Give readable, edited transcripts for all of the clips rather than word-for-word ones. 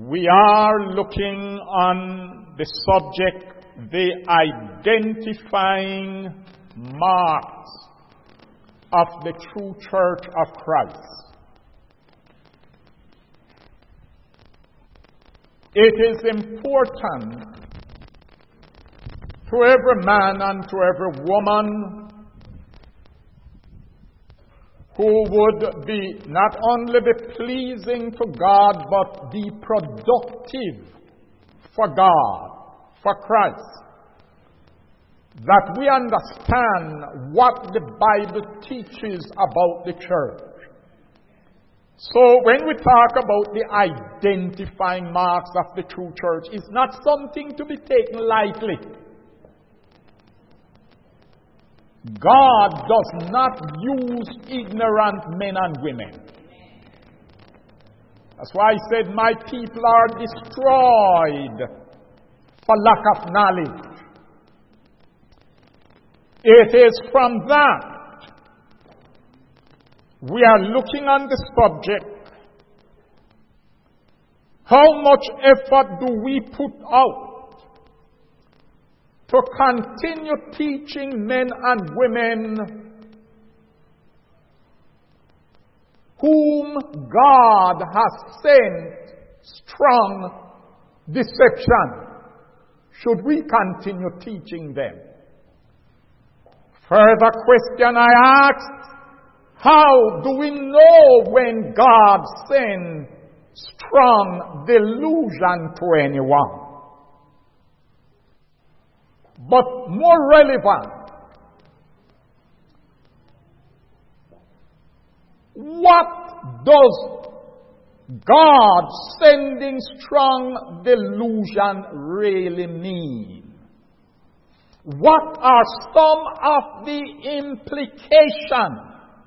We are looking on the subject, the identifying marks of the true church of Christ. It is important to every man and to every woman who would be not only be pleasing to God, but be productive for God, for Christ, that we understand what the Bible teaches about the church. So when we talk about the identifying marks of the true church, it's not something to be taken lightly. God does not use ignorant men and women. That's why he said, my people are destroyed for lack of knowledge. It is from that we are looking on the subject. How much effort do we put out to continue teaching men and women whom God has sent strong deception? Should we continue teaching them? Further question I asked, how do we know when God sends strong delusion to anyone? But more relevant, what does God sending strong delusion really mean? What are some of the implications?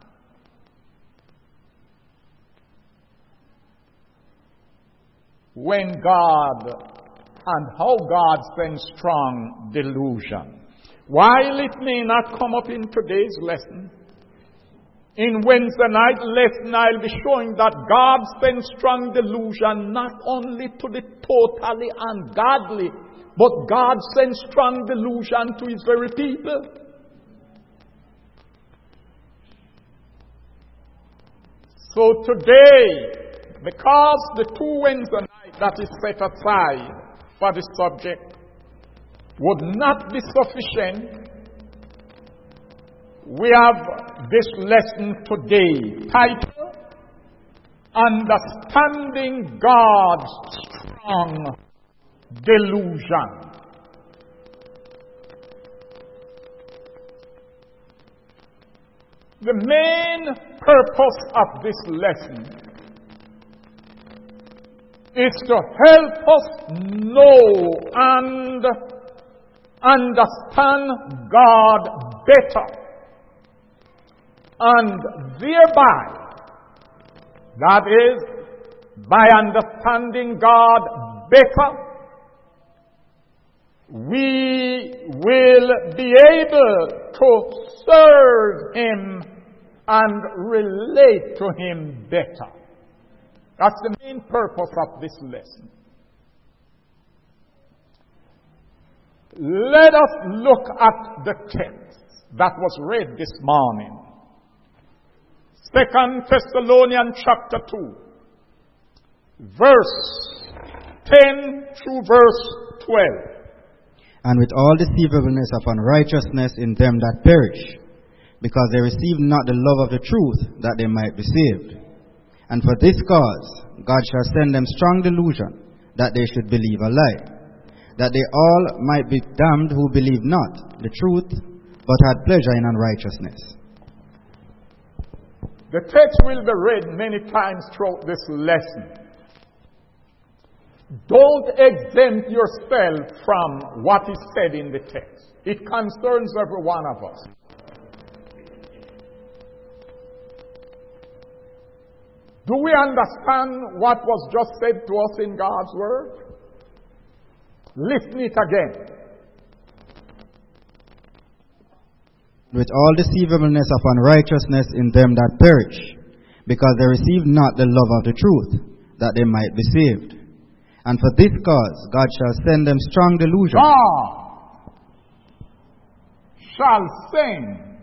When God and how God sends strong delusion. While it may not come up in today's lesson, in Wednesday night lesson I'll be showing that God sends strong delusion not only to the totally ungodly, but God sends strong delusion to his very people. So today, because the 2 Wednesday night that is set aside for the subject would not be sufficient, we have this lesson today titled, Understanding God's Strong Delusion. The main purpose of this lesson is to help us know and understand God better, and thereby, that is, by understanding God better, we will be able to serve him and relate to him better. That's the main purpose of this lesson. Let us look at the text that was read this morning. 2 Thessalonians chapter 2, verse 10 through verse 12. And with all deceivableness of unrighteousness in them that perish, because they receive not the love of the truth, that they might be saved. And for this cause, God shall send them strong delusion, that they should believe a lie, that they all might be damned who believe not the truth, but had pleasure in unrighteousness. The text will be read many times throughout this lesson. Don't exempt yourself from what is said in the text. It concerns every one of us. Do we understand what was just said to us in God's Word? Listen it again. With all deceivableness of unrighteousness in them that perish, because they receive not the love of the truth, that they might be saved. And for this cause God shall send them strong delusion. God shall send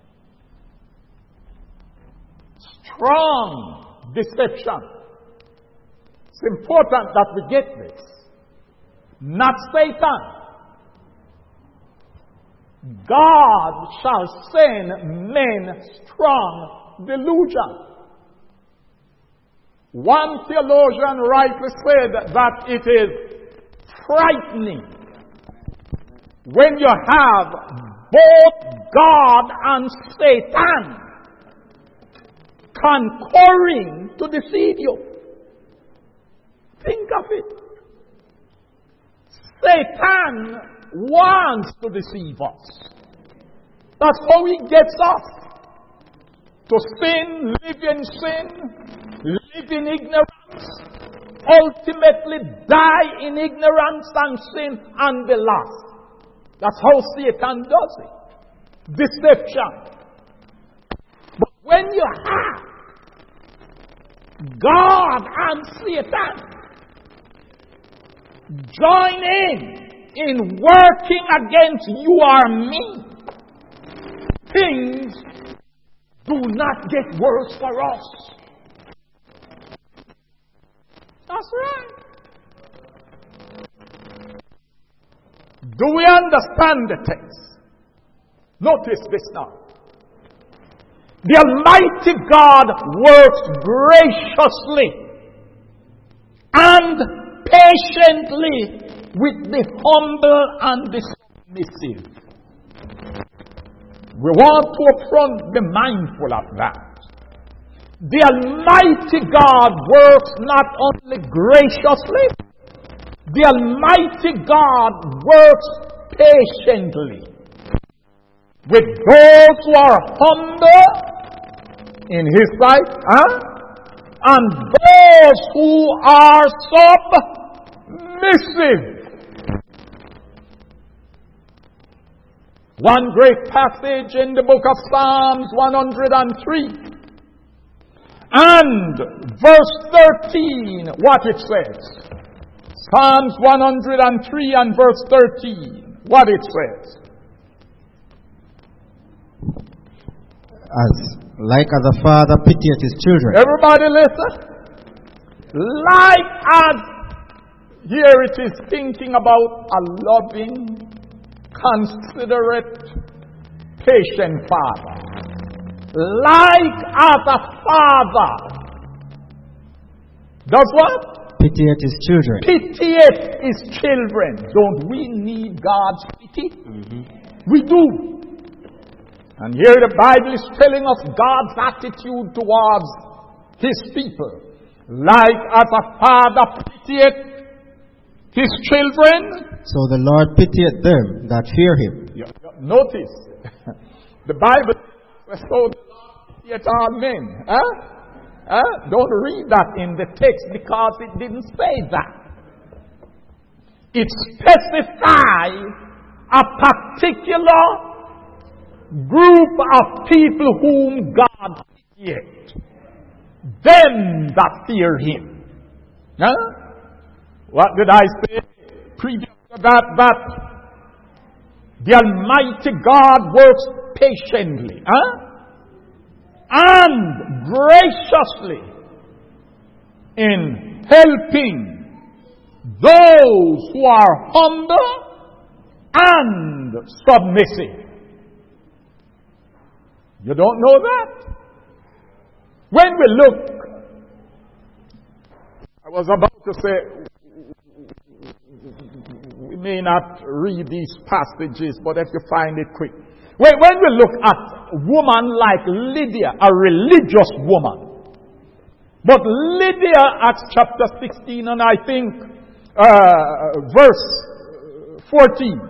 strong deception. It's important that we get this. Not Satan. God shall send men strong delusion. One theologian rightly said that it is frightening when you have both God and Satan concurring to deceive you. Think of it. Satan wants to deceive us. That's how he gets us to sin, live in sin, live in ignorance, ultimately die in ignorance and sin and be lost. That's how Satan does it. Deception. But when you have God and Satan join in working against you or me, things do not get worse for us. That's right. Do we understand the text? Notice this now. The Almighty God works graciously and patiently with the humble and the submissive. We want to upfront be mindful of that. The Almighty God works not only graciously, the Almighty God works patiently with those who are humble in His sight, and those who are submissive. One great passage in the book of Psalms 103 and verse 13, what it says. Psalms 103 and verse 13, what it says. Like as a father pitieth his children. Everybody listen. Like as, here it is thinking about a loving, considerate, patient father. Like as a father does what? Pitieth his children. Pitieth his children. Don't we need God's pity? Mm-hmm. We do. And here the Bible is telling us God's attitude towards His people. Like as a father pitieth his children, so the Lord pitieth them that fear Him. Notice, the Bible says, so the Lord pitieth all men. Don't read that in the text because it didn't say that. It specifies a particular group of people whom God pitieth. Them that fear Him. What did I say previous to that? That the Almighty God works patiently and graciously in helping those who are humble and submissive. You don't know that? When we look, I was about to say, we may not read these passages, but if you find it quick. When we look at a woman like Lydia, a religious woman, but Lydia, Acts chapter 16, and I think verse 14,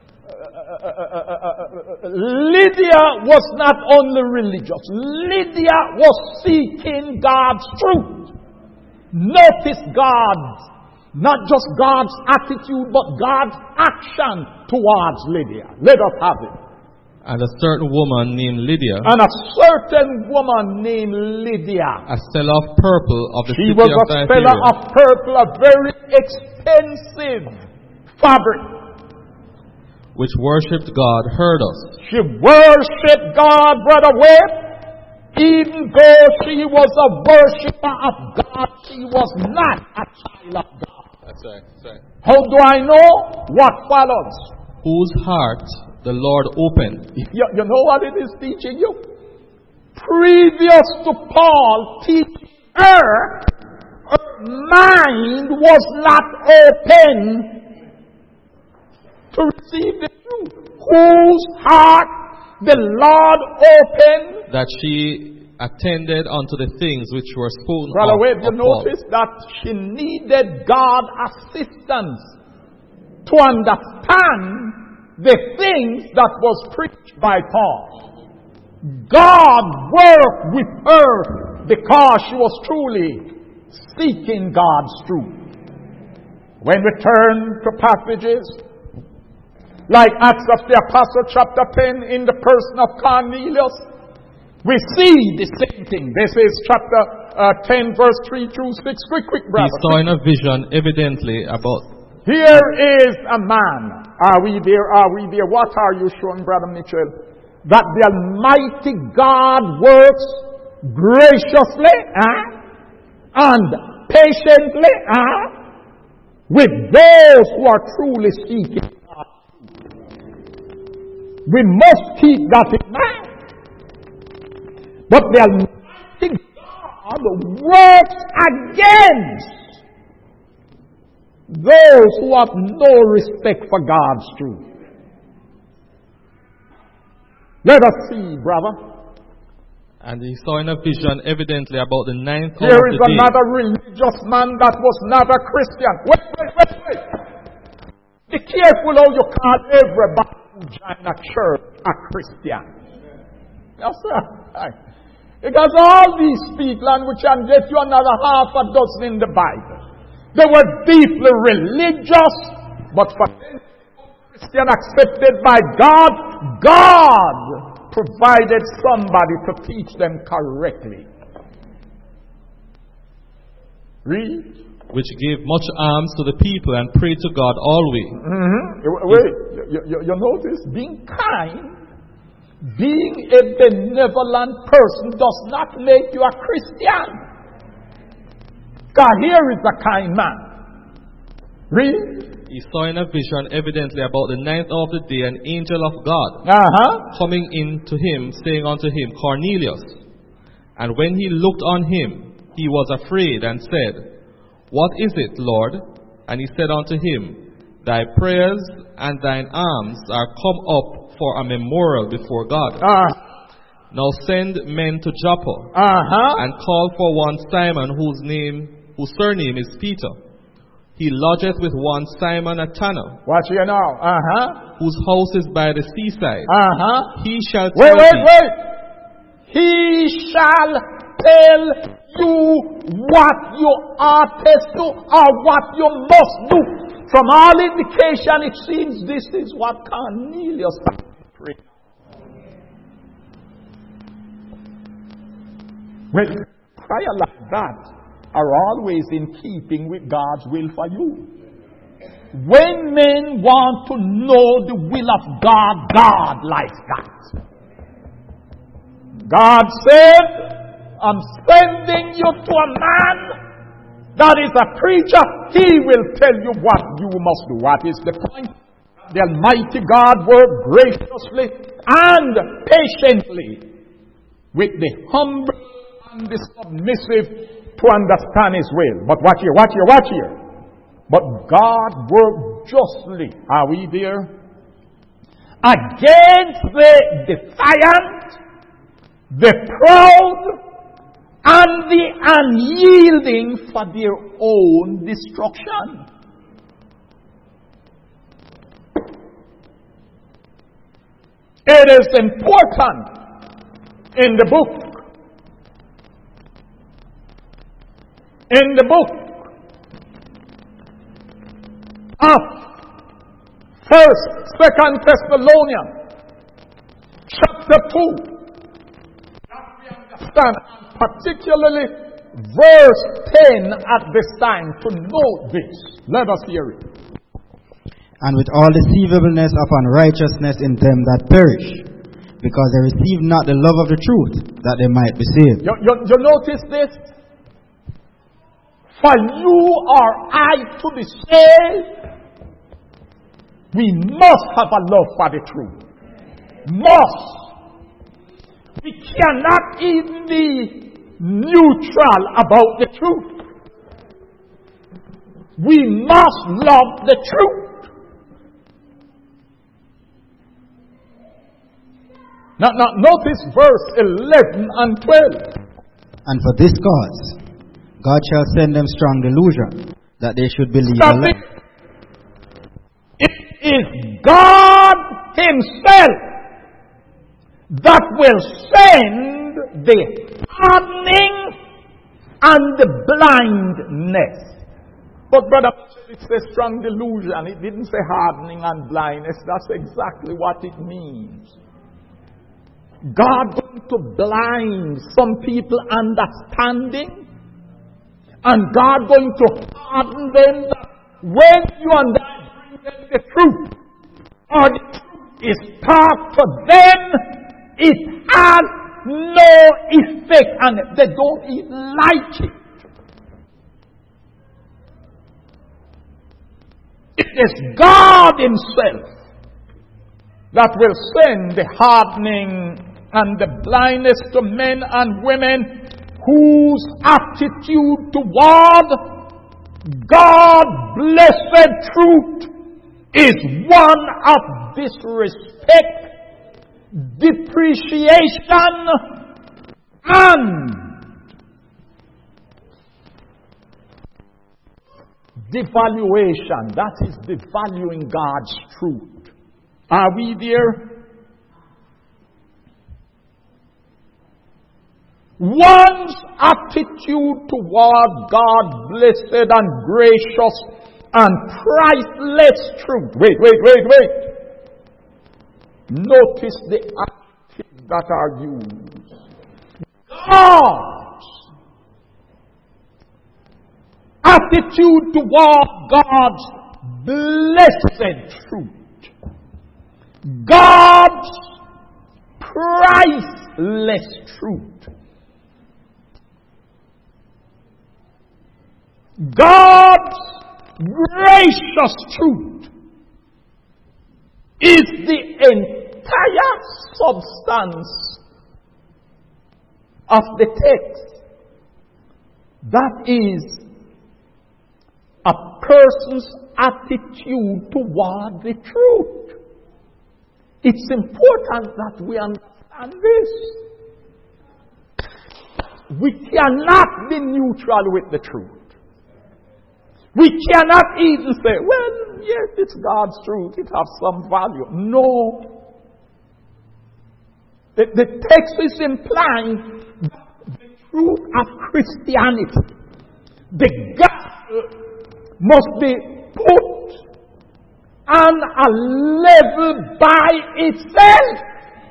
Lydia was not only religious. Lydia was seeking God's truth. Notice God's, not just God's attitude, but God's action towards Lydia. Let us have it. And a certain woman named Lydia, And a certain woman named Lydia. a seller of purple of the She city was of a seller Thyatira, of purple, a very expensive fabric. which worshipped God, heard us. She worshipped God, Brother Webb. Even though she was a worshiper of God, she was not a child of God. That's right. How do I know? What follows? Whose heart the Lord opened. You know what it is teaching you? Previous to Paul teaching her mind was not open to receive the truth. Whose heart the Lord opened? That she attended unto the things which were spoken Brother of, Wade, you of Paul. notice that she needed God assistance to understand the things that was preached by Paul. God worked with her because she was truly seeking God's truth. When we turn to passages like Acts of the Apostle chapter 10 in the person of Cornelius, we see the same thing. This is chapter 10 verse 3 through 6. Quick, brother. He saw in a vision evidently about... Here is a man. Are we there? What are you showing, Brother Mitchell? That the Almighty God works graciously and patiently with those who are truly seeking God. We must keep that in mind. But the Almighty God works against those who have no respect for God's truth. Let us see, brother. And he saw in a vision evidently about the ninth hour Here of is the day. another religious man that was not a Christian. Wait. Be careful how you call everybody who join a church a Christian. Yes, sir. Because all these people, and we can get you another half a dozen in the Bible, they were deeply religious, but for them, Christian accepted by God, God provided somebody to teach them correctly. Read. Which gave much alms to the people and prayed to God always. Wait, you notice, being kind, being a benevolent person does not make you a Christian. God, here is a kind man. Read. He saw in a vision evidently about the ninth hour of the day an angel of God coming in to him, saying unto him, Cornelius. And when he looked on him, he was afraid and said, What is it, Lord? And he said unto him, Thy prayers and thine alms are come up for a memorial before God. Now send men to Joppa and call for one Simon whose surname is Peter. He lodgeth with one Simon a tanner. Watch here now. Whose house is by the seaside. He shall tell Wait. He shall tell you what you ought to do or what you must do. From all indication, it seems this is what Cornelius prayed. Well, prayer like that are always in keeping with God's will for you. When men want to know the will of God, God likes that. God said, I'm sending you to a man that is a preacher. He will tell you what you must do. What is the point? The Almighty God worked graciously and patiently with the humble and the submissive to understand His will. But watch here. But God worked justly. Are we there? Against the defiant, the proud, and the unyielding for their own destruction. It is important in the book. Of 1st, 2nd Thessalonians, chapter 2. That we understand, particularly verse 10 at this time, to note this. Let us hear it. And with all deceivableness of unrighteousness in them that perish, because they receive not the love of the truth, that they might be saved. You notice this? For you or I to be saved, we must have a love for the truth. Must. We cannot even be neutral about the truth. We must love the truth. Now notice verse 11 and 12. And for this cause, God shall send them strong delusion, that they should believe a lie. It is God Himself that will send the hardening and the blindness. But brother, it says strong delusion. It didn't say hardening and blindness. That's exactly what it means. God going to blind some people understanding, and God going to harden them that when you and I bring them the truth, or the truth is taught to them, it has no effect, and they don't even like it. It is God Himself that will send the hardening and the blindness to men and women whose attitude toward God's blessed truth is one of disrespect, depreciation, and devaluation. That is devaluing God's truth. Are we there? One's attitude toward God, blessed and gracious and priceless truth. Wait. Notice the adjectives that are used. God's attitude toward God's blessed truth. God's priceless truth. God's gracious truth is the entire substance of the text. That is a person's attitude toward the truth. It's important that we understand this. We cannot be neutral with the truth. We cannot even say, well, yes, it's God's truth. It has some value. No. The text is implying the truth of Christianity. The gospel must be put on a level by itself.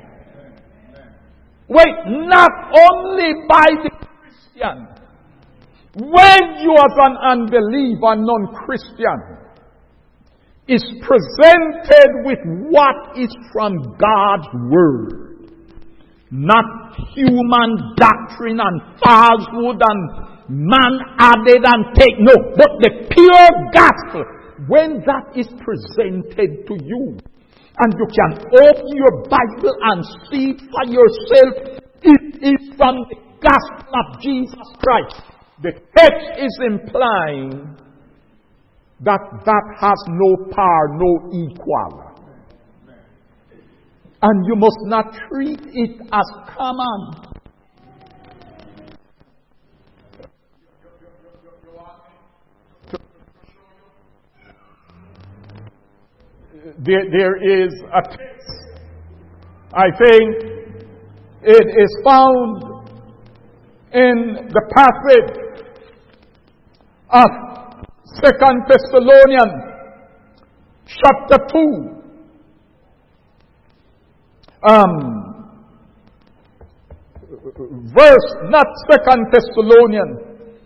Wait, not only by the Christian. When you as an unbeliever, non-Christian, is presented with what is from God's Word, not human doctrine and falsehood and man added and take, no, but the pure gospel, when that is presented to you, and you can open your Bible and see for yourself, it is from the gospel of Jesus Christ. The text is implying that has no power, no equal. And you must not treat it as common. There is a text, I think it is found in the passage of 2 Thessalonians chapter 2 verse, not 2 Thessalonians.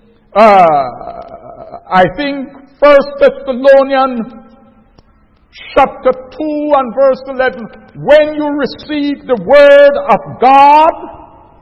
I think 1 Thessalonians chapter 2 and verse 11. When you receive the word of God,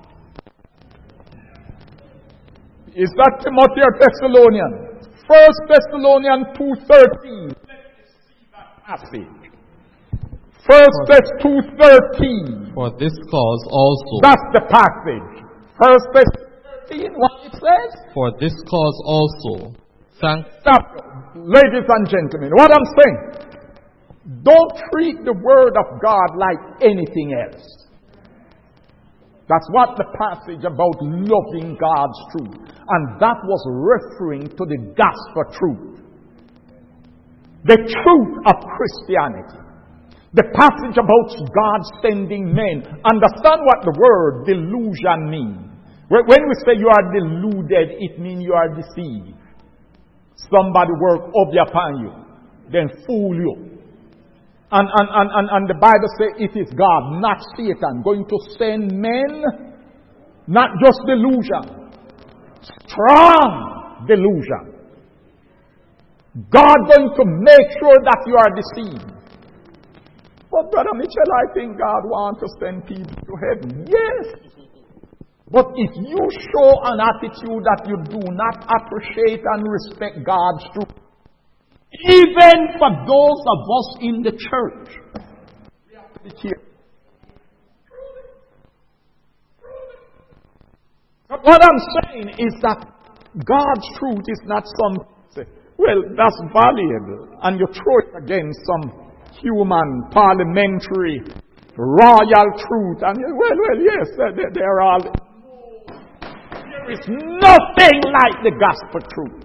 is that Timothy or Thessalonians? 1 Thessalonians 2:13. Let me see that passage. 1 Thessalonians 2:13. For this cause also. That's the passage. 1 Thessalonians 13, what it says? For this cause also. Stop, ladies and gentlemen. What I'm saying, don't treat the word of God like anything else. That's what the passage about loving God's truth. And that was referring to the gospel truth. The truth of Christianity. The passage about God sending men. Understand what the word delusion means. When we say you are deluded, it means you are deceived. Somebody work up upon you, then fool you. And the Bible says it is God, not Satan, going to send men, not just delusion, strong delusion. God going to make sure that you are deceived. But Brother Mitchell, I think God wants to send people to heaven. Yes. But if you show an attitude that you do not appreciate and respect God's truth, even for those of us in the church, we have to be careful. But what I'm saying is that God's truth is not some, well, that's valuable, and you throw it against some human, parliamentary, royal truth, and well, yes, they're all. There is nothing like the gospel truth.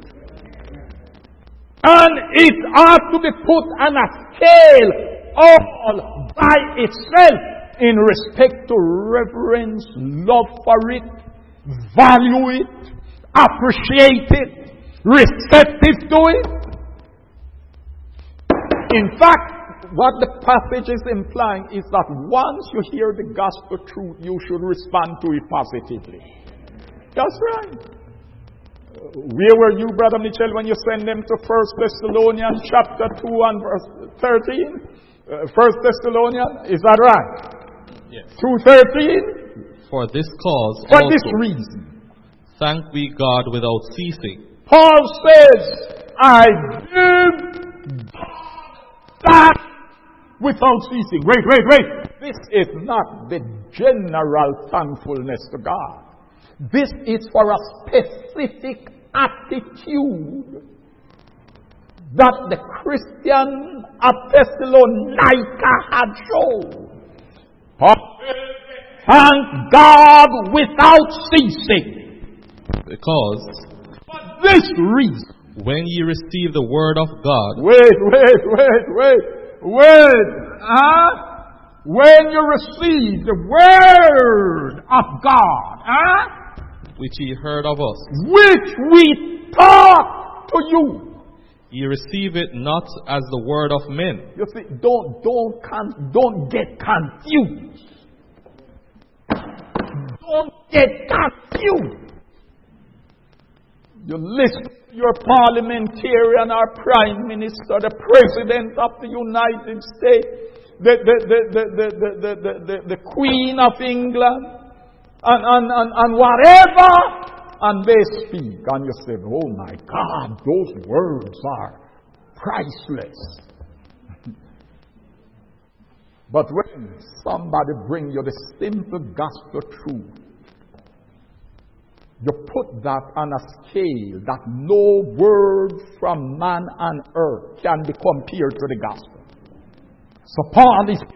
And it ought to be put on a scale all by itself in respect to reverence, love for it, value it, appreciate it, receptive to it. In fact, what the passage is implying is that once you hear the gospel truth, you should respond to it positively. That's right. Where were you, Brother Mitchell, when you send them to 1 Thessalonians chapter 2 and verse 13? 1 Thessalonians, is that right? Yes. 2:13? For this cause For also, this reason. thank we God without ceasing. Paul says, I give that without ceasing. Wait. This is not the general thankfulness to God. This is for a specific attitude that the Christian of Thessalonica had shown. Thank God without ceasing. Because For this reason. when ye receive the word of God. Wait. When you receive the word of God, which ye heard of us, which we taught to you. ye receive it not as the word of men. You see, don't get confused. Don't get confused. You listen to your parliamentarian, our prime minister, the president of the United States, the Queen of England, and whatever, and they speak, and you say, oh my God, those words are priceless. But when somebody brings you the simple gospel truth, you put that on a scale that no word from man on earth can be compared to the gospel. So Paul is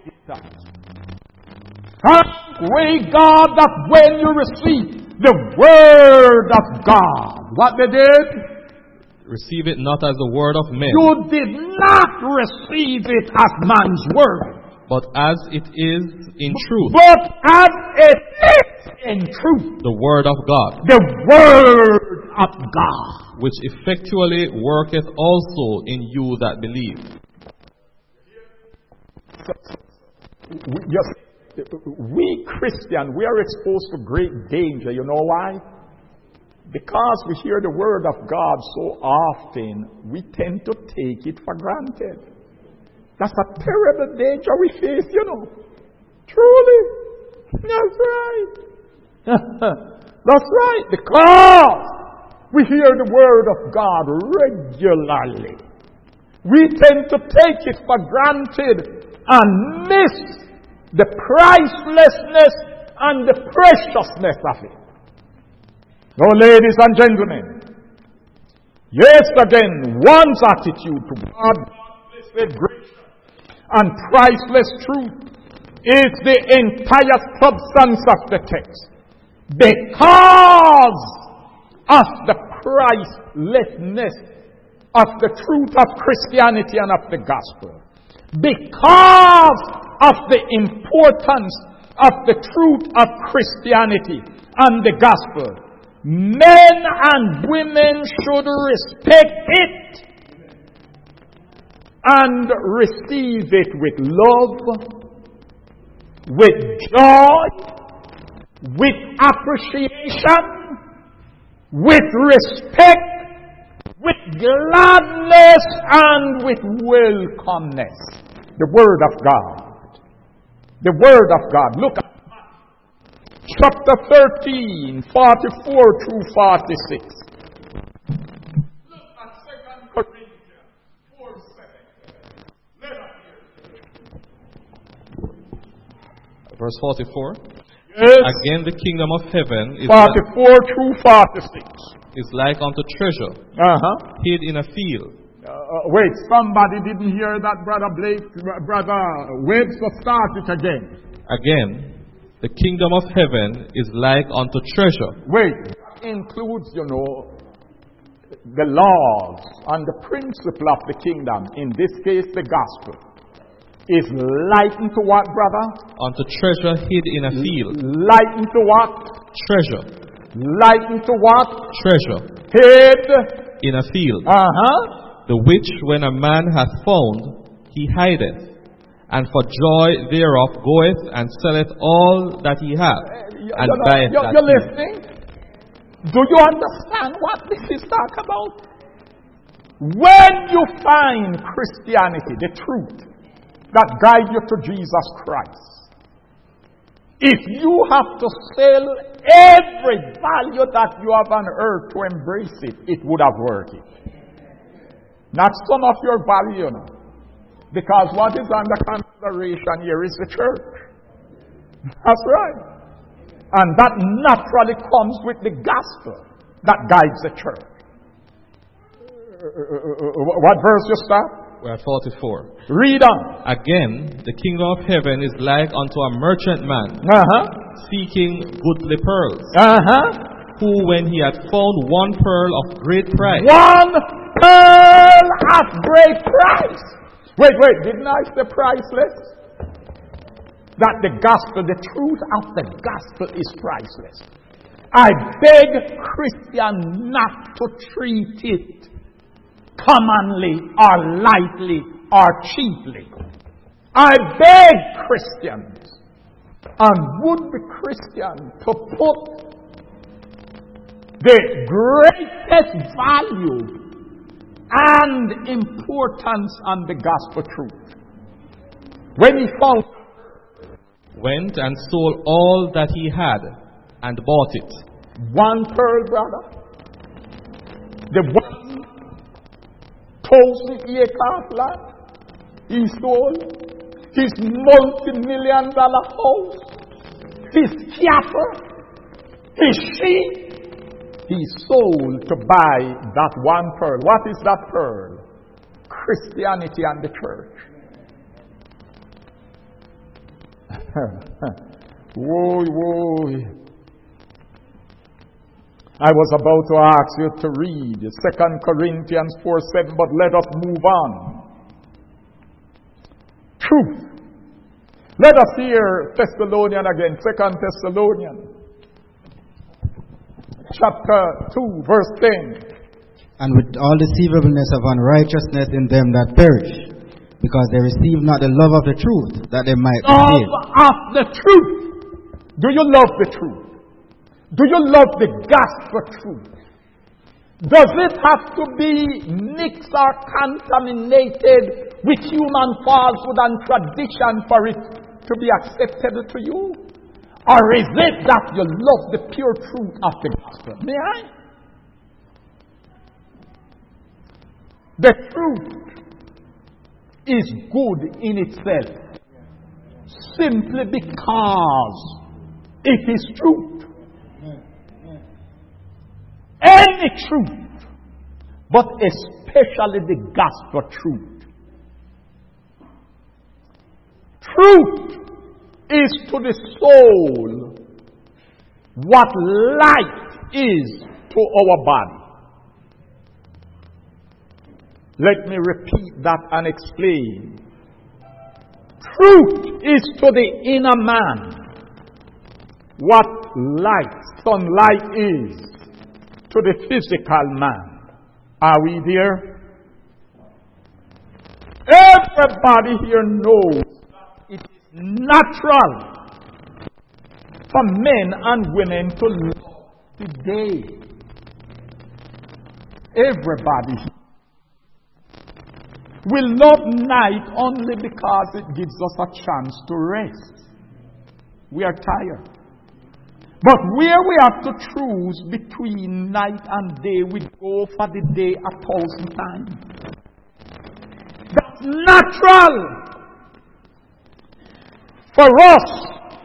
thank we God that when you receive the word of God, what they did? Receive it not as the word of men. You did not receive it as man's word, but as it is in truth. But as it is in truth. The word of God. The word of God. Which effectually worketh also in you that believe. Yes. we Christians, we are exposed to great danger. You know why? Because we hear the word of God so often, we tend to take it for granted. That's a terrible danger we face, you know. Truly. That's right. That's right. Because we hear the word of God regularly, we tend to take it for granted and miss the pricelessness and the preciousness of it. Oh, ladies and gentlemen, yes, again, one's attitude to God's blessed grace and priceless truth is the entire substance of the text. Because of the pricelessness of the truth of Christianity and of the gospel. Because of the importance of the truth of Christianity and the gospel, men and women should respect it and receive it with love, with joy, with appreciation, with respect, with gladness, and with welcomeness. The Word of God. The Word of God. Look at chapter 13, 44 through 46. Look at 2 Corinthians 4:7. Let us hear. Verse 44. Yes. Again, the kingdom of heaven is 44 through 46. Is like unto treasure hid in a field. Wait, somebody didn't hear that, Brother Blake, Brother Webb, so start it again. Again, the kingdom of heaven is like unto treasure. Wait, that includes, the laws and the principle of the kingdom. In this case, the gospel. Is likened to what, brother? Unto treasure hid in a field. Likened to what? Treasure. Likened to what? Treasure. Hid in a field. The which when a man hath found, he hideth, and for joy thereof goeth and selleth all that he hath, and buyeth that You're listening? Do you understand what this is talking about? When you find Christianity, the truth that guides you to Jesus Christ, if you have to sell every value that you have on earth to embrace it, it would have worked it. Not some of your value, because what is under consideration here is the church. That's right. And that naturally comes with the gospel that guides the church. What verse you start? We're at 44. Read on. Again, the kingdom of heaven is like unto a merchant man seeking goodly pearls, who when he had found one pearl of great price. One pearl of great price. Wait, didn't I say priceless? That the gospel, the truth of the gospel is priceless. I beg Christians not to treat it commonly or lightly or cheaply. I beg Christians and would-be Christians to put the greatest value and importance on the gospel truth. When he found, went and sold all that he had and bought it. One pearl, brother. The 1,000 acre land he sold. His multi-million-dollar house. His cattle. His sheep. He sold to buy that one pearl. What is that pearl? Christianity and the church. Whoa. I was about to ask you to read 2 Corinthians 4:7, but let us move on. Truth. Let us hear Thessalonians again, 2 Thessalonians. Chapter 2, verse 10. And with all deceivableness of unrighteousness in them that perish, because they receive not the love of the truth, that they might be saved. Love of the truth. Do you love the truth? Do you love the gospel truth? Does it have to be mixed or contaminated with human falsehood and tradition for it to be acceptable to you? Or is it that you love the pure truth of the gospel? May I? The truth is good in itself, simply because it is truth. Any truth, but especially the gospel truth. Truth is to the soul what life is to our body. Let me repeat that and explain. Truth is to the inner man what light, sunlight is to the physical man. Are we there? Everybody here knows that it is natural for men and women to love the day. Everybody will love night only because it gives us a chance to rest. We are tired. But where we have to choose between night and day, we go for the day 1,000 times. That's natural for us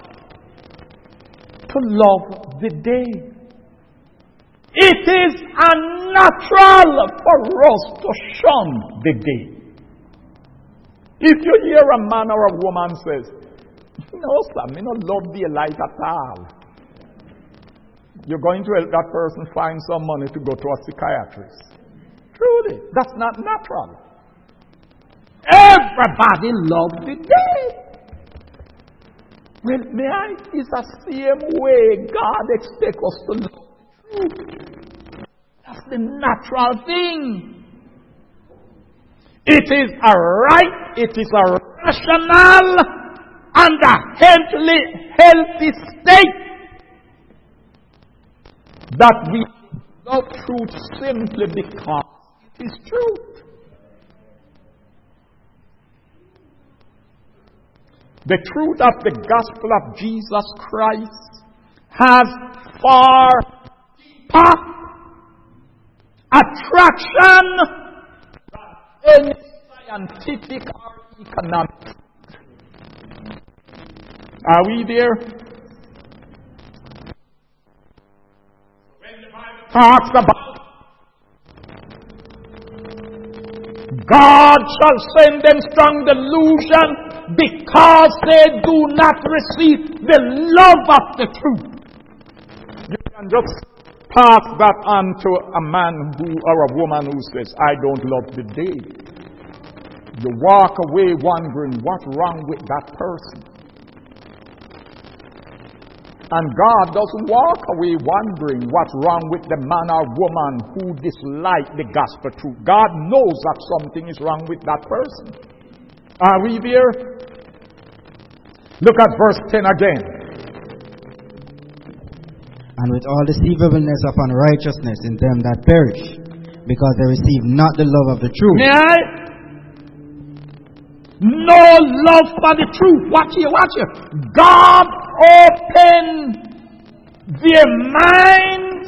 to love the day. It is unnatural for us to shun the day. If you hear a man or a woman says, "No, sir, I don't love daylight at all," you're going to help that person find some money to go to a psychiatrist. Truly, that's not natural. Everybody loves the day. Well, may I? It's the same way God expects us to love the truth. That's the natural thing. It is a right, it is a rational and a healthy state that we love truth simply because it is truth. The truth of the gospel of Jesus Christ has far deeper attraction than any scientific or economic. Are we there? When the Bible talks about God shall send them strong delusion because they do not receive the love of the truth. You can just pass that on to a man or a woman who says, "I don't love the day." You walk away wondering what's wrong with that person. And God doesn't walk away wondering what's wrong with the man or woman who dislike the gospel truth. God knows that something is wrong with that person. Are we there? Look at verse 10 again. And with all deceivableness of unrighteousness in them that perish, because they receive not the love of the truth. May I? No love for the truth. Watch here, watch here. God opened their minds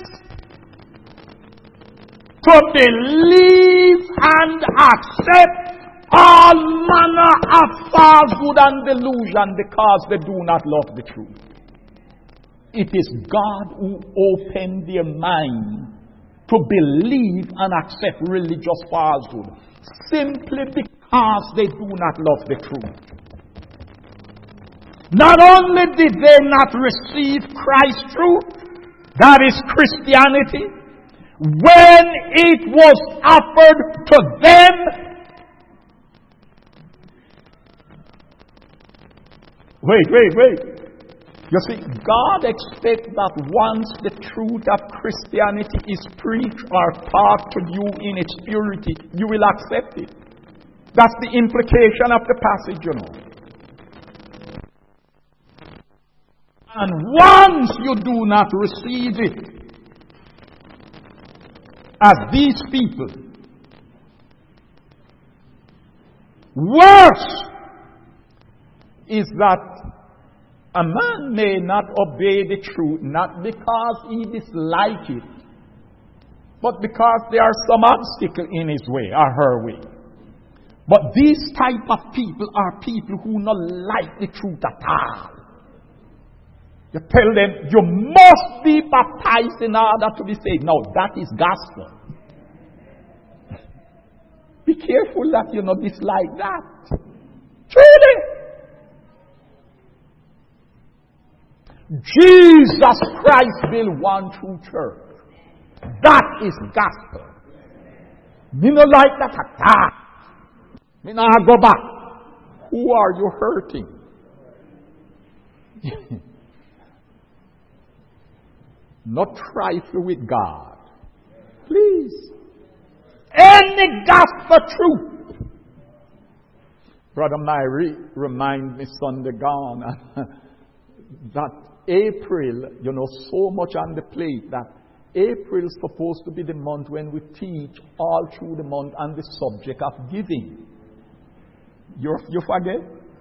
to believe and accept all manner of falsehood and delusion because they do not love the truth. It is God who opened their mind to believe and accept religious falsehood simply because they do not love the truth. Not only did they not receive Christ's truth, that is Christianity, when it was offered to them, Wait. You see, God expects that once the truth of Christianity is preached or taught to you in its purity, you will accept it. That's the implication of the passage, you know. And once you do not receive it, as these people, worse is that a man may not obey the truth, not because he dislikes it, but because there are some obstacle in his way or her way. But these type of people are people who not like the truth at all. You tell them, you must be baptized in order to be saved. No, that is gospel. Be careful that you not dislike that. Truly. Jesus Christ built one true church. That is gospel. Me no like that attack. Me no go back. Who are you hurting? Not trifle with God. Please. Any gospel truth. Brother Myrie remind me Sunday gone that April, you know, so much on the plate that April is supposed to be the month when we teach all through the month on the subject of giving. You forget?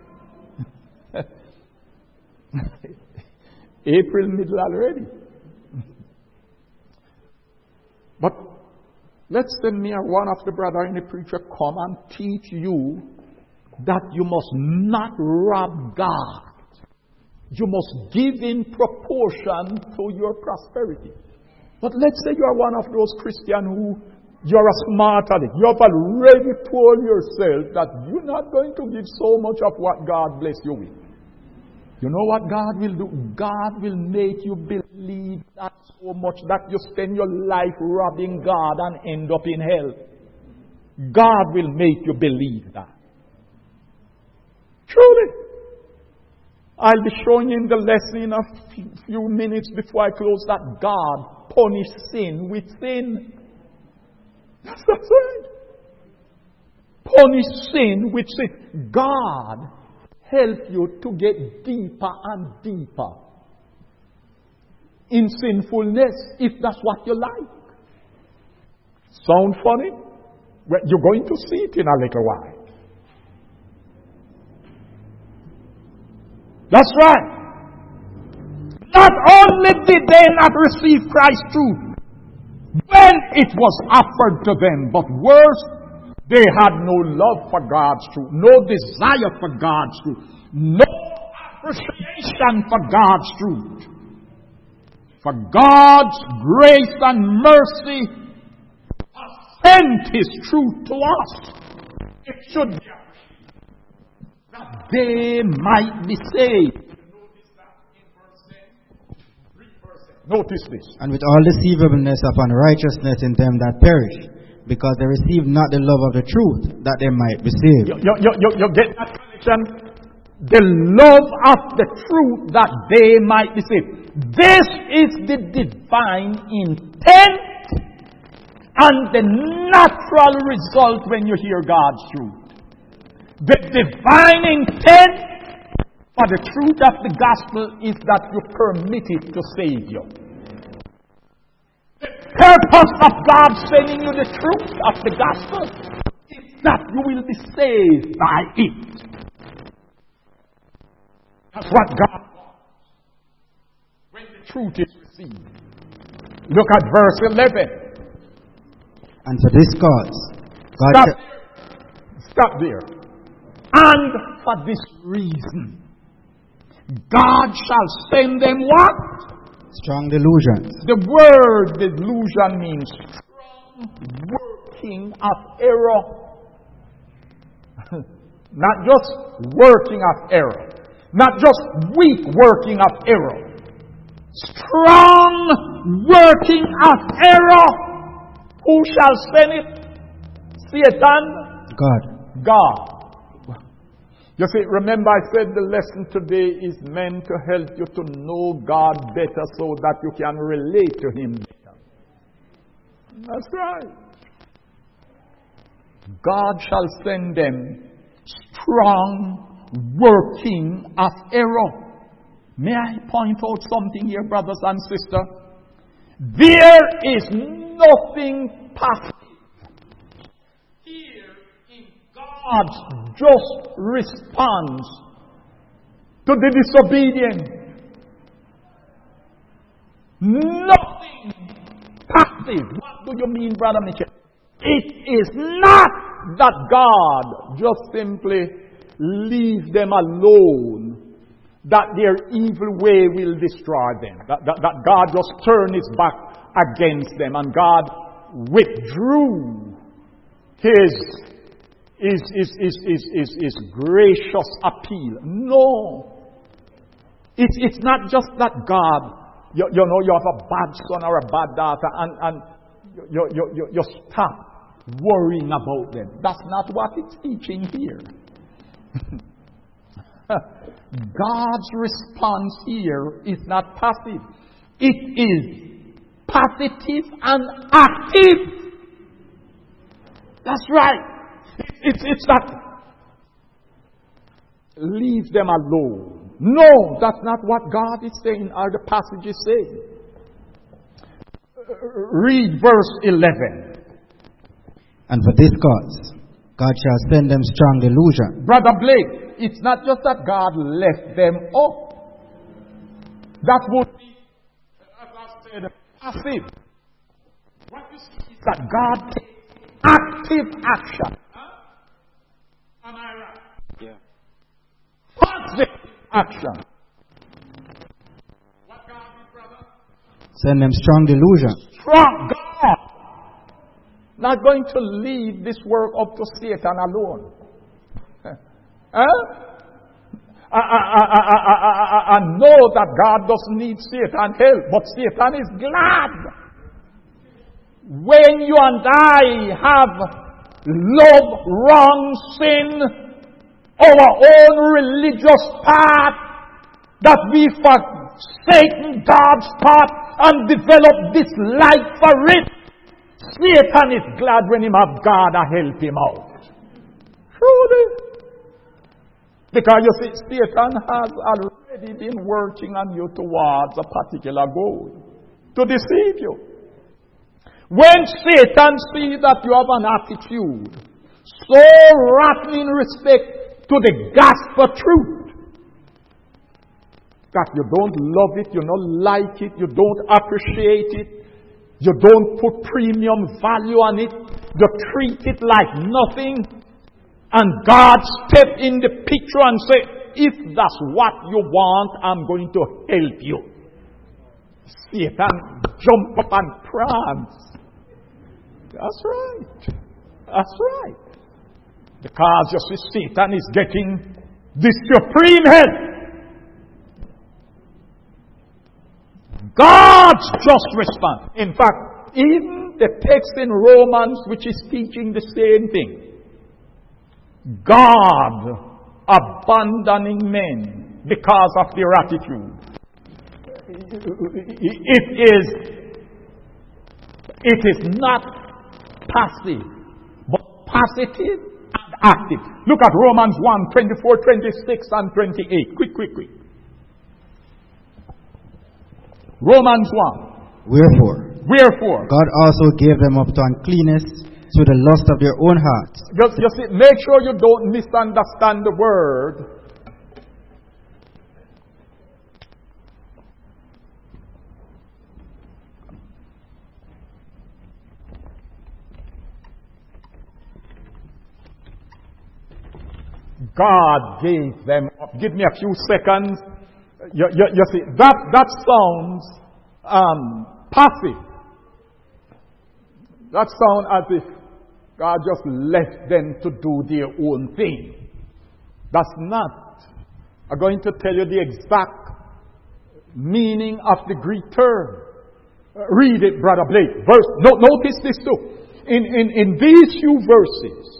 April middle already. But let's say me or one of the brother and the preacher come and teach you that you must not rob God. You must give in proportion to your prosperity. But let's say you are one of those Christians who you're a smart addict. You have already told yourself that you're not going to give so much of what God bless you with. You know what God will do? God will make you believe that so much that you spend your life robbing God and end up in hell. God will make you believe that. Truly. I'll be showing you in the lesson in a few minutes before I close that God punished sin with sin. That's right. Punish sin with sin. God help you to get deeper and deeper in sinfulness if that's what you like. Sound funny? Well, you're going to see it in a little while. That's right. Not only did they not receive Christ's truth when it was offered to them, but worse, they had no love for God's truth, no desire for God's truth, no appreciation for God's truth. For God's grace and mercy sent His truth to us. It should be that they might be saved. Notice this. And with all deceivableness of unrighteousness in them that perish, because they receive not the love of the truth, that they might be saved. You get that connection? The love of the truth, that they might be saved. This is the divine intent and the natural result when you hear God's truth. The divine intent for the truth of the gospel is that you permit it to save you. The purpose of God sending you the truth of the gospel is that you will be saved by it. That's what God wants when the truth is received. Look at verse 11. And for this cause, God... Stop there. And for this reason, God shall send them what? Strong delusions. The word delusion means strong working of error. Not just working of error. Not just weak working of error. Strong working of error. Who shall send it? Satan? God. You see, remember I said the lesson today is meant to help you to know God better so that you can relate to Him better. That's right. God shall send them strong working of error. May I point out something here, brothers and sisters? There is nothing passive here in God's just response to the disobedient. Nothing passive. What do you mean, Brother Mitchell? It is not that God just simply leave them alone, that their evil way will destroy them, that God just turn his back against them and God withdrew his gracious appeal. No. It's not just that God, you know, you have a bad son or a bad daughter and you stop worrying about them. That's not what it's teaching here. God's response here is not passive. It is positive and active. That's right. It's not leave them alone. No, that's not what God is saying or the passage is saying. Read verse 11. And for this cause, God shall send them strong delusion. Brother Blake, it's not just that God left them up. That would be, as I said, passive. What you see is that God takes active action. Am I right? Yeah. Positive action. What God did, brother? Send them strong delusion. Strong God. Not going to leave this work up to Satan alone. I know that God doesn't need Satan's help, but Satan is glad when you and I have love, wrong, sin, our own religious path, that we forsaken God's path and develop dislike for it. Satan is glad when him have God to help him out. Truly. Because you see, Satan has already been working on you towards a particular goal. To deceive you. When Satan sees that you have an attitude so rotten in respect to the gospel truth, that you don't love it, you don't like it, you don't appreciate it, you don't put premium value on it, you treat it like nothing, and God step in the picture and say, if that's what you want, I'm going to help you. Satan jump up and prance. That's right. That's right. Because you see, Satan is getting the supreme help. God's just response. In fact, even the text in Romans, which is teaching the same thing. God abandoning men because of their attitude. It is not passive, but positive and active. Look at Romans 1, 24, 26 and 28. Quick. Romans 1. Wherefore. God also gave them up to uncleanness through the lust of their own hearts. You see, make sure you don't misunderstand the word. God gave them up. Give me a few seconds. You see, that sounds passive. That sounds as if God just left them to do their own thing. That's not. I'm going to tell you the exact meaning of the Greek term. Read it, Brother Blake. Notice this too. In these few verses,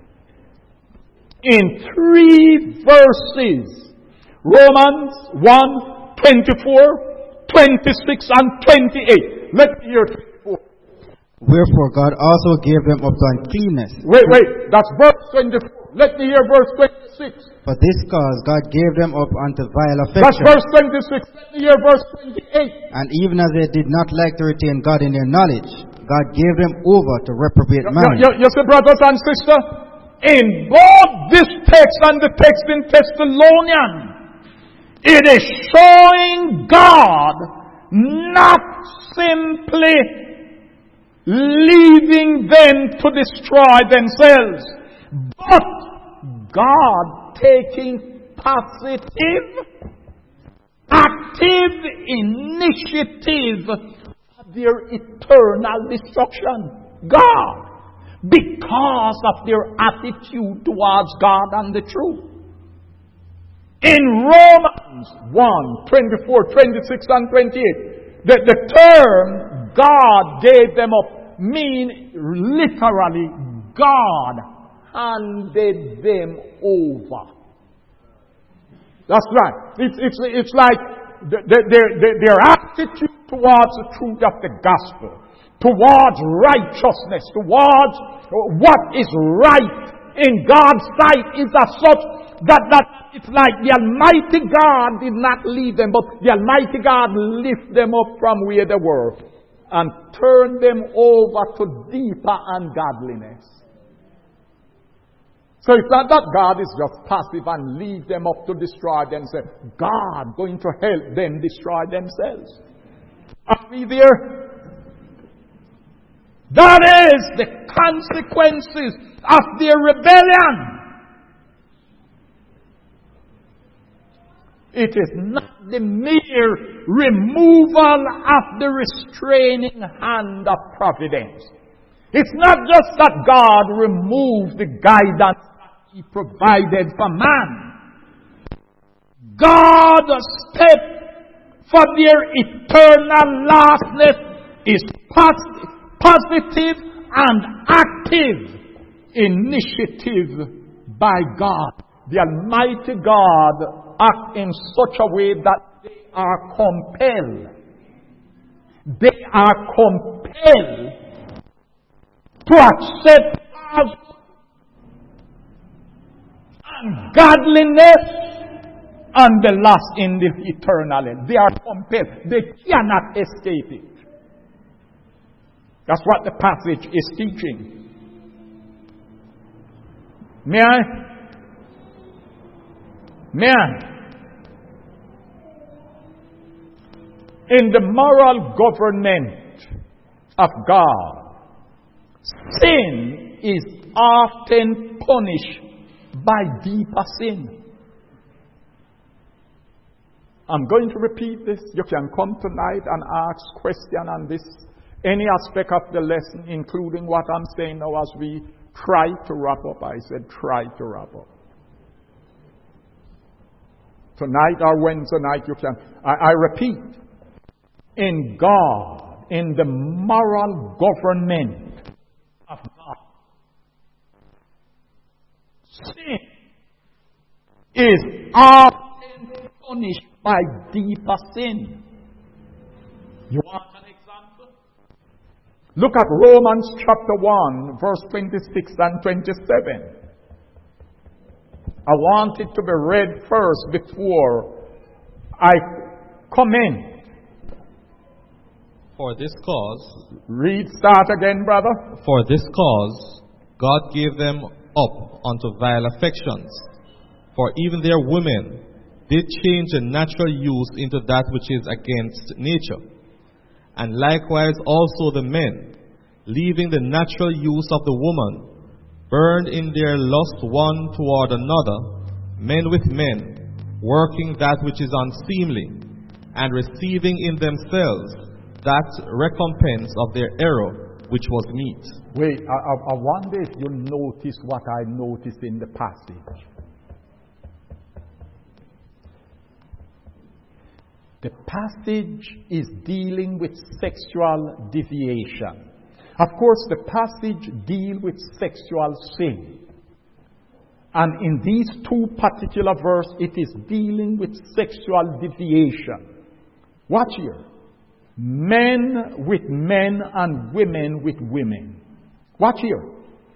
in 3 verses, Romans 1, 24, 26 and 28. Let's hear 24. Wherefore God also gave them up to uncleanness. Wait, that's verse 24. Let me hear verse 26. For this cause God gave them up unto vile That's affection. verse 26. Let me hear verse 28. And even as they did not like to retain God in their knowledge, God gave them over to reprobate mind. You see, brothers and sisters, in both this text and the text in Thessalonians, it is showing God not simply leaving them to destroy themselves, but God taking positive, active initiative of their eternal destruction. God, because of their attitude towards God and the truth. In Romans 1, 24, 26 and 28, the term God gave them up mean literally God handed them over. That's right. It's like their attitude towards the truth of the gospel, towards righteousness, towards what is right in God's sight is as such that it's like the Almighty God did not leave them, but the Almighty God lifted them up from where they were and turned them over to deeper ungodliness. So it's not that God is just passive and leave them up to destroy themselves. God going to help them destroy themselves. Are we there? That is the consequences of their rebellion. It is not the mere removal of the restraining hand of providence. It's not just that God removed the guidance that He provided for man. God's step for their eternal lastness is positive and active initiative by God. The Almighty God act in such a way that they are compelled. They are compelled to accept God's ungodliness and the loss in the eternal. They are compelled. They cannot escape it. That's what the passage is teaching. May I? In the moral government of God, sin is often punished by deeper sin. I'm going to repeat this. You can come tonight and ask questions on this, any aspect of the lesson, including what I'm saying now as we try to wrap up. I said try to wrap up. Tonight or Wednesday night you can. I repeat, in God, in the moral government of God, sin is often punished by deeper sin. You want an example? Look at Romans chapter 1, verse 26 and 27. I want it to be read first before I comment. For this cause... Start again, brother. For this cause, God gave them up unto vile affections. For even their women did change the natural use into that which is against nature. And likewise also the men, leaving the natural use of the woman, burned in their lust one toward another, men with men, working that which is unseemly, and receiving in themselves that recompense of their error which was meet. Wait, I wonder if you notice what I noticed in the passage. The passage is dealing with sexual deviation. Of course, the passage deals with sexual sin. And in these two particular verses, it is dealing with sexual deviation. Watch here. Men with men and women with women. Watch here.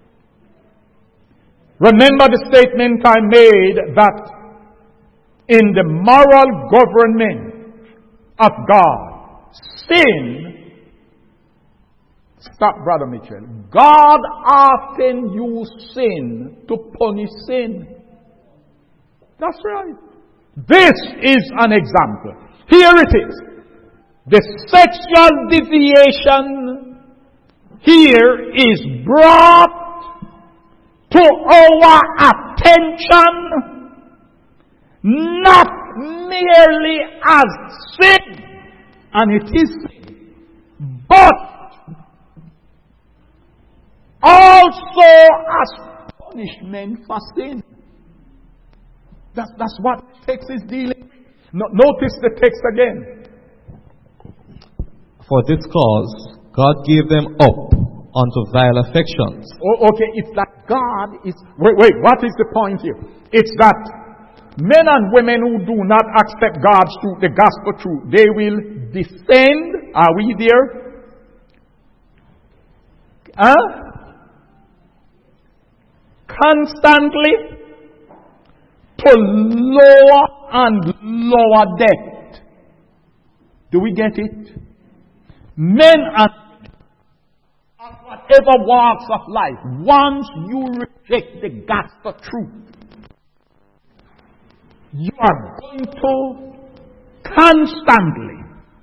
Remember the statement I made that in the moral government of God, sin, stop, Brother Mitchell, God often uses sin to punish sin. That's right. This is an example. Here it is. The sexual deviation here is brought to our attention not merely as sin, and it is sin, but also as punishment for sin. That's what the text is dealing with. Notice the text again. For this cause, God gave them up unto vile affections. Okay, it's that God is... Wait, what is the point here? It's that men and women who do not accept God's truth, the gospel truth, they will descend. Are we there? Constantly to lower and lower depth. Do we get it? Men and of whatever walks of life, once you reject the gospel truth, you are going to constantly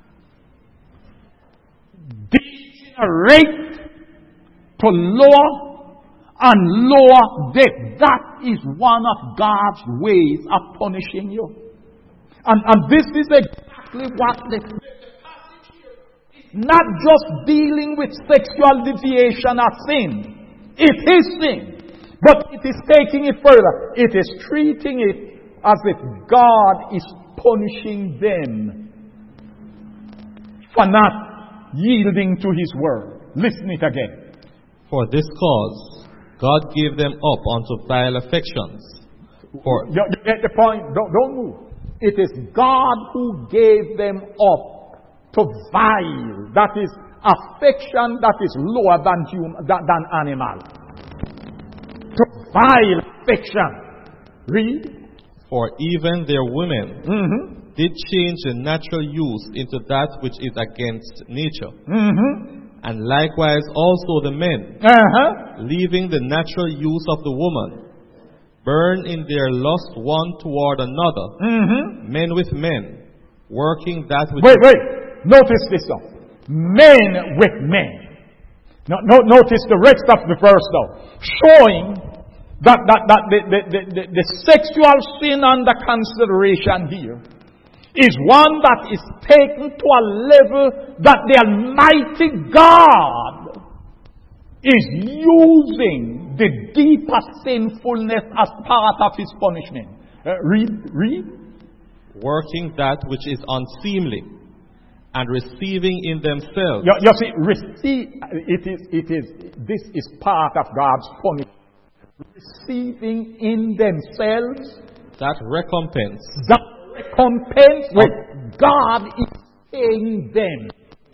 degenerate to lower and lower depth. That is one of God's ways of punishing you. And this is exactly what the passage here is not just dealing with sexual deviation as sin. It is sin. But it is taking it further. It is treating it as if God is punishing them for not yielding to His word. Listen it again. For this cause, God gave them up unto vile affections. You get the point? Don't move. It is God who gave them up to vile. That is affection that is lower than animal. To vile affection. Read. For even their women did change the natural use into that which is against nature. And likewise also the men, leaving the natural use of the woman, burn in their lust one toward another, men with men, working that which... Wait. Notice this now. Men with men. Notice the rest of the verse now. Showing that the sexual sin under consideration here is one that is taken to a level that the Almighty God is using the deeper sinfulness as part of His punishment. Read. Working that which is unseemly, and receiving in themselves. You see, this is part of God's punishment. Receiving in themselves that recompense. That recompense which God is paying them.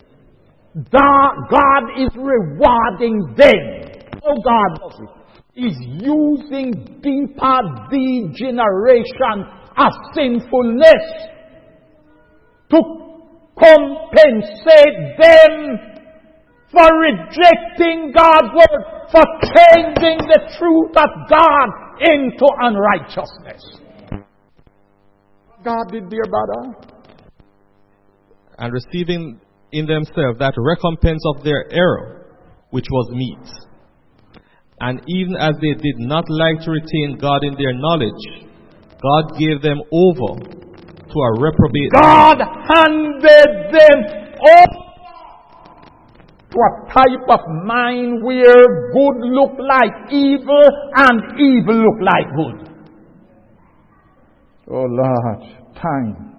God is rewarding them. Oh, God does it. He's using deeper degeneration of sinfulness to compensate them for rejecting God's word, for changing the truth of God into unrighteousness. God did, dear brother. And receiving in themselves that recompense of their error, which was meat. And even as they did not like to retain God in their knowledge, God gave them over to a reprobate God handed them over to a type of mind where good look like evil and evil look like good. Oh Lord, time.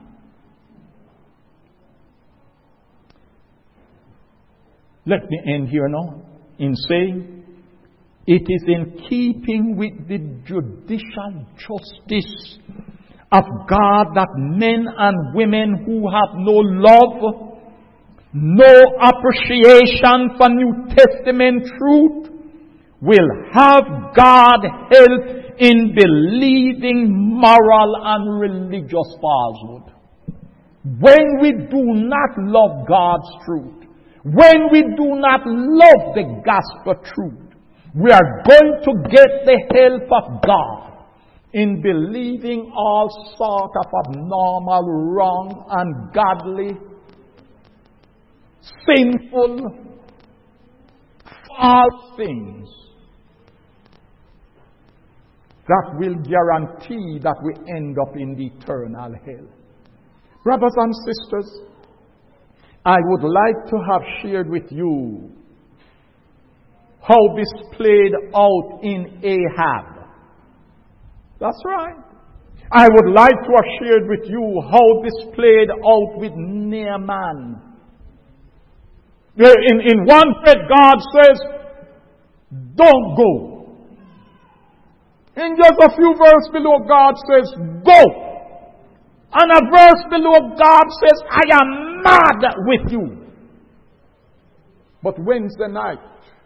Let me end here now in saying it is in keeping with the judicial justice of God that men and women who have no love no appreciation for New Testament truth, will have God help in believing moral and religious falsehood. When we do not love God's truth, when we do not love the gospel truth, we are going to get the help of God in believing all sort of abnormal, wrong, ungodly, sinful, false things that will guarantee that we end up in the eternal hell. Brothers and sisters, I would like to have shared with you how this played out in Ahab. That's right. I would like to have shared with you how this played out with Naaman. In one breath, God says, don't go. In just a few verses below, God says, go. And a verse below, God says, I am mad with you. But Wednesday night,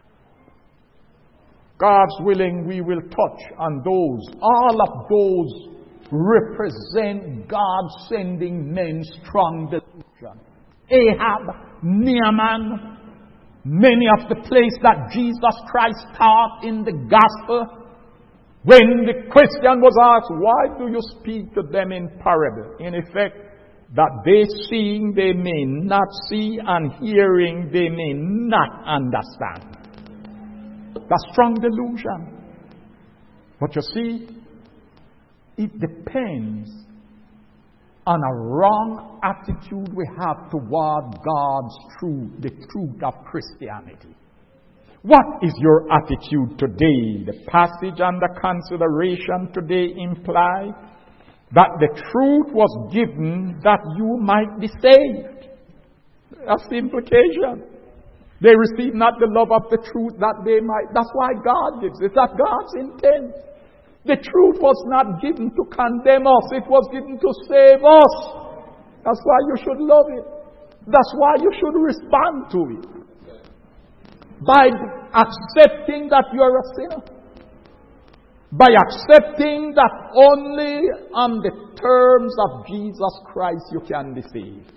God's willing, we will touch on those. All of those represent God sending men strong delusion. Ahab, Naaman, many of the places that Jesus Christ taught in the gospel. When the question was asked, why do you speak to them in parable? In effect, that they seeing they may not see, and hearing they may not understand. That's strong delusion. But you see, it depends on a wrong attitude we have toward God's truth, the truth of Christianity. What is your attitude today? The passage and the consideration today imply that the truth was given that you might be saved. That's the implication. They receive not the love of the truth that they might. That's why God gives it. That's God's intent. The truth was not given to condemn us. It was given to save us. That's why you should love it. That's why you should respond to it. By accepting that you are a sinner. By accepting that only on the terms of Jesus Christ you can be saved.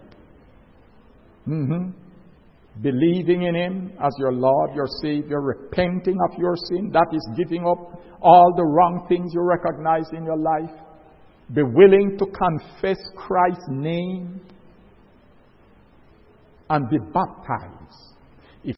Believing in Him as your Lord, your Savior, repenting of your sin, that is giving up all the wrong things you recognize in your life. Be willing to confess Christ's name and be baptized